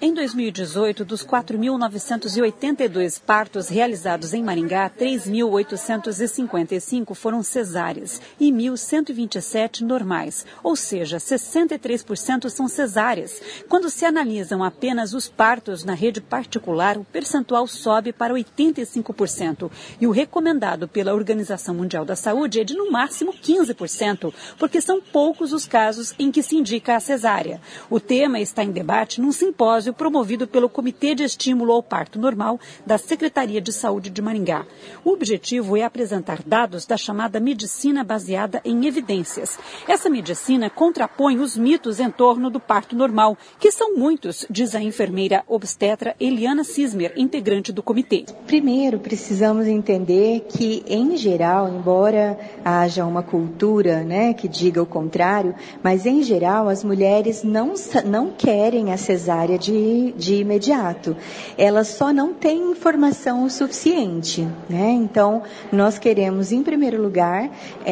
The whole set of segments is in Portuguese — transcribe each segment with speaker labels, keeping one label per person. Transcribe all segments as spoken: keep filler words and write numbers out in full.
Speaker 1: Em dois mil e dezoito, dos quatro mil novecentos e oitenta e dois partos realizados em Maringá, três mil oitocentos e cinquenta e cinco foram cesáreas e mil cento e vinte e sete normais, ou seja, sessenta e três por cento são cesáreas. Quando se analisam apenas os partos na rede particular, o percentual sobe para oitenta e cinco por cento. E o recomendado pela Organização Mundial da Saúde é de no máximo quinze por cento, porque são poucos os casos em que se indica a cesárea. O tema está em debate num simpósio promovido pelo Comitê de Estímulo ao Parto Normal da Secretaria de Saúde de Maringá. O objetivo é apresentar dados da chamada medicina baseada em evidências. Essa medicina contrapõe os mitos em torno do parto normal, que são muitos, diz a enfermeira obstetra Eliana Cismer, integrante do comitê.
Speaker 2: Primeiro, precisamos entender que, em geral, embora haja uma cultura, né, que diga o contrário, mas, em geral, as mulheres não, não querem a cesárea de de imediato. Elas só não têm informação o suficiente, né? Então, nós queremos, em primeiro lugar,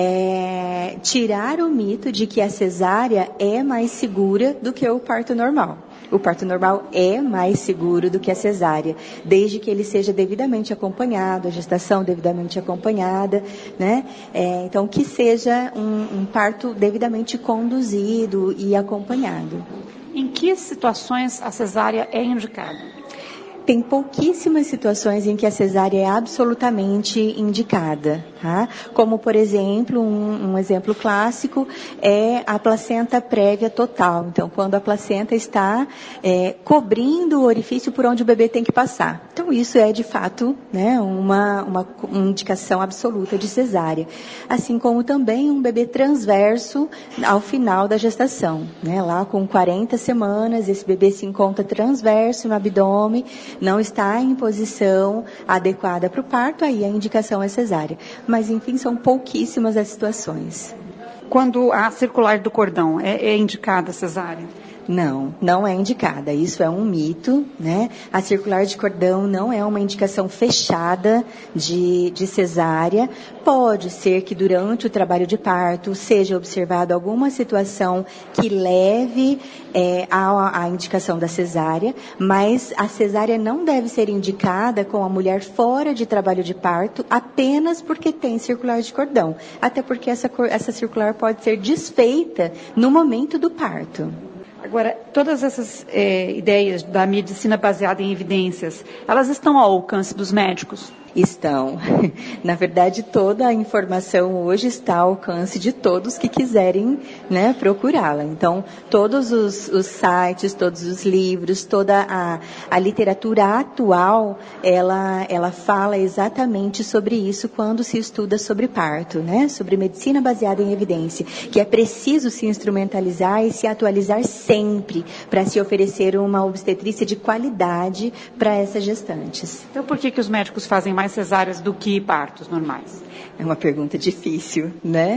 Speaker 2: é, tirar o mito de que a cesárea é mais segura do que o parto normal. O parto normal é mais seguro do que a cesárea, desde que ele seja devidamente acompanhado, a gestação devidamente acompanhada, né? É, então, que seja um, um parto devidamente conduzido e acompanhado.
Speaker 1: Em que situações a cesárea é indicada?
Speaker 2: Tem pouquíssimas situações em que a cesárea é absolutamente indicada, tá? Como, por exemplo, um, um exemplo clássico é a placenta prévia total. Então, quando a placenta está é, cobrindo o orifício por onde o bebê tem que passar. Então, isso é, de fato, né, uma, uma indicação absoluta de cesárea. Assim como também um bebê transverso ao final da gestação, né? Lá com quarenta semanas, esse bebê se encontra transverso no abdômen, não está em posição adequada para o parto, aí a indicação é cesárea. Mas, enfim, são pouquíssimas as situações.
Speaker 1: Quando a circular do cordão é, é indicada a cesárea?
Speaker 2: Não, não é indicada. Isso é um mito, né? A circular de cordão não é uma indicação fechada de, de cesárea. Pode ser que durante o trabalho de parto seja observada alguma situação que leve é, à, à indicação da cesárea, mas a cesárea não deve ser indicada com a mulher fora de trabalho de parto apenas porque tem circular de cordão. Até porque essa, essa circular pode ser desfeita no momento do parto.
Speaker 1: Agora, todas essas é, ideias da medicina baseada em evidências, elas estão ao alcance dos médicos?
Speaker 2: Estão. Na verdade, toda a informação hoje está ao alcance de todos que quiserem, né, procurá-la. Então, todos os, os sites, todos os livros, toda a, a literatura atual, ela, ela fala exatamente sobre isso quando se estuda sobre parto, né, sobre medicina baseada em evidência, que é preciso se instrumentalizar e se atualizar sempre para se oferecer uma obstetrícia de qualidade para essas gestantes.
Speaker 1: Então, por que que os médicos fazem mais cesáreas do que partos normais?
Speaker 2: É uma pergunta difícil, né?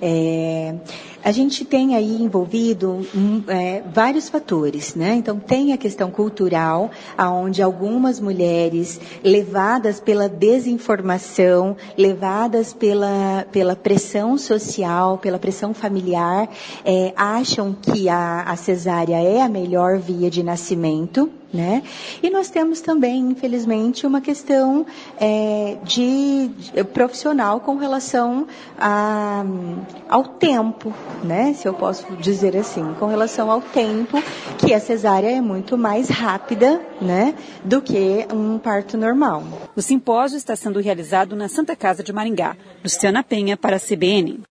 Speaker 2: É, a gente tem aí envolvido um, é, vários fatores, né? Então, tem a questão cultural, onde algumas mulheres, levadas pela desinformação, levadas pela, pela pressão social, pela pressão familiar, é, acham que a, a cesárea é a melhor via de nascimento, né? E nós temos também, infelizmente, uma questão é, de, de profissional com relação a, ao tempo, né? Se eu posso dizer assim, com relação ao tempo, que a cesárea é muito mais rápida, né, do que um parto normal.
Speaker 1: O simpósio está sendo realizado na Santa Casa de Maringá. Luciana Penha para a C B N.